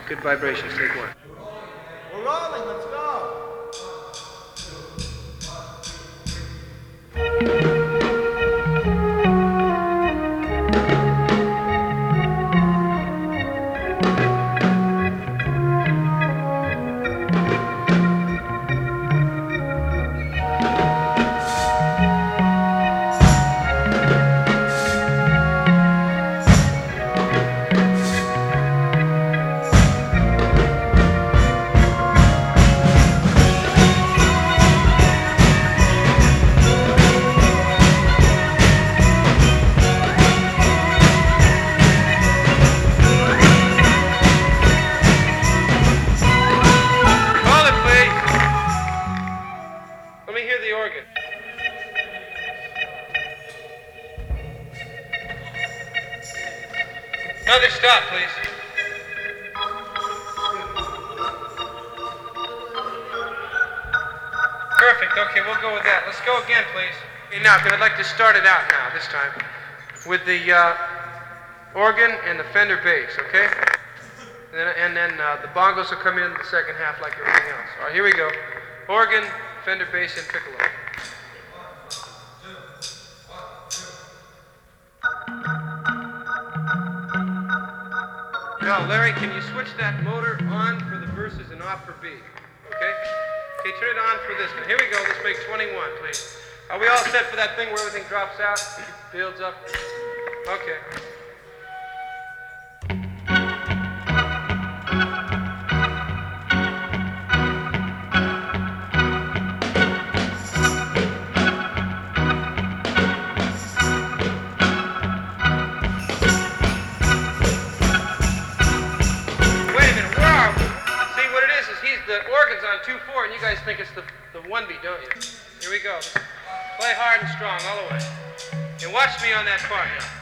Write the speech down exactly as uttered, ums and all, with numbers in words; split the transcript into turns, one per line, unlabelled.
Good vibrations, take one.
We're rolling, let's go.
Let me hear the organ. Another stop, please. Perfect, okay, we'll go with that. Let's go again, please. Okay, now, I'd like to start it out now, this time, with the uh, organ and the Fender bass, okay? And then, and then uh, the bongos will come in the second half like everything else. All right, here we go. Organ, Fender bass, and piccolo. Now, Larry, can you switch that motor on for the verses and off for B? Okay? Okay, turn it on for this one. Here we go. Let's make twenty-one, please. Are we all set for that thing where everything drops out, builds up? Okay. The organ's on two four, and you guys think it's the, the one beat, don't you? Here we go. Play hard and strong all the way. And watch me on that part now.